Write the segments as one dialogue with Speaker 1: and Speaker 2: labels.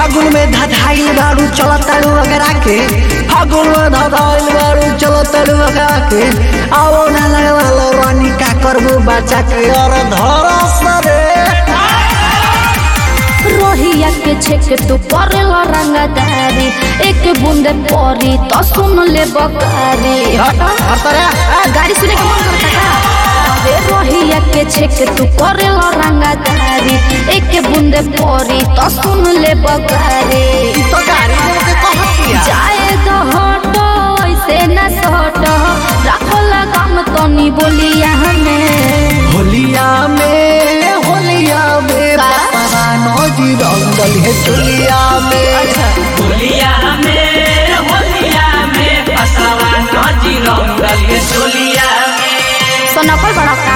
Speaker 1: फागुन में धधाइल बारू चलतारू अगरा के फागुन में धधाइल बारू चलतारू अगरा के आओ ना लगवालो रानी का करबू बचा के और धरस रे
Speaker 2: रोहिया के छेक तू करेला रंगदारी एक बूंद परी तो सुन ले बकारी गाड़ी सुने का मन करता का अरे रोहिया के छेक तू करेला रंगदारी एक बूंद परी तो सुन ले बकारी
Speaker 1: तो गाड़ी के कहतिया
Speaker 2: जाए तो हटो ऐसे न सटो रखो लगाम तनी बोलिया हमें
Speaker 1: होलिया में नौजी रंगल है चुलिया में
Speaker 3: फसवा नौजी रंगल है चुलिया में
Speaker 2: सोनकल बड़ा का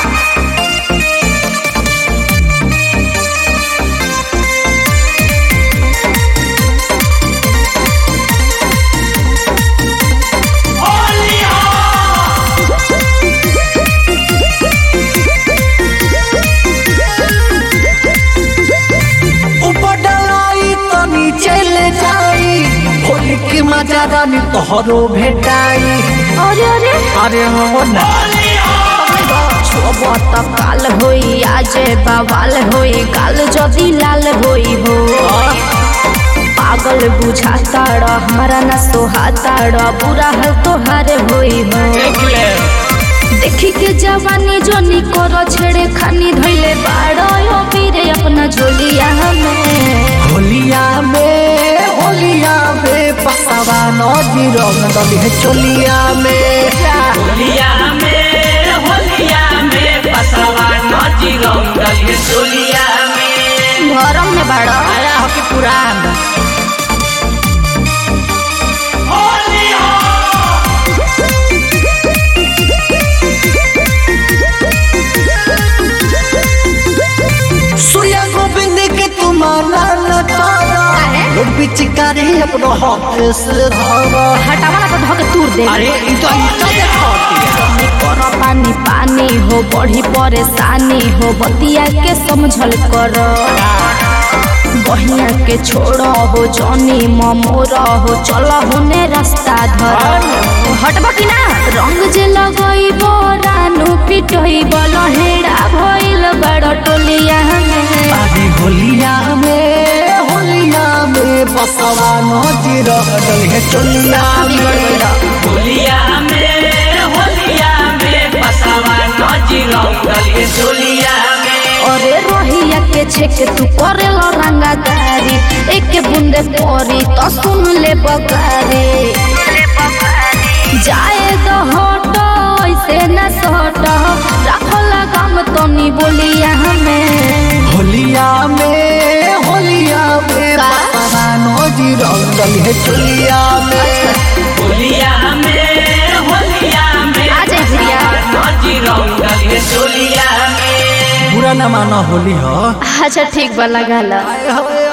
Speaker 1: मजा रानी तोहरो भेटाई
Speaker 2: अरे
Speaker 1: अरे हो ना
Speaker 2: छोबत काल होई आज बवाल होई काल जदी लाल होई हो पागल बुझाता हमारा न सोहाता बुरा हाल तोहार होई हो देखी के जवानी जो निकोर छेड़े खानी धइले बाड़ो पीरे अपना झोलिया में
Speaker 1: होलिया में पसवा नौजी रंगल है चोलिया में
Speaker 3: फसवा नौजी रंगल है चोलिया में
Speaker 2: घरम में बाड़ो
Speaker 1: आया हो कि पुरान सूर्या गोविंद के तुम्हारा नटारा पिचकारी अपनो हाथ से धारा
Speaker 2: हटावा ना तो धके तूर दे
Speaker 1: अरे ई तो देखती
Speaker 2: कर पानी पानी हो बढ़ी परेशानी हो बतिया के समझल कर बहिया के छोड़ हो जनी ममोर हो चल होने रास्ता धर हटबा कि ना रंग जे लगई रानू पिटई बलहेड़ा भइल बड़ टोलिया
Speaker 1: में होलिया में बसवा नौजी रंगल है चोलिया
Speaker 3: में फसवा नौजी रंगल है चोलिया में
Speaker 2: अरे रोहिया के छेक तू करेला रंगदारी एक बूंदे परी तो सुन ले बकारी जाए तो हटो ऐसे न सटो रखो लगाम तनी बोलिया हमें
Speaker 1: होलिया में बसवा नौजी रंगल है चोलिया में
Speaker 2: आ जाए भैया
Speaker 3: नौजी रंगल है चोलिया में
Speaker 1: बुरा न मानो होली हो
Speaker 2: अच्छा ठीक बा लगा ला
Speaker 1: आए होए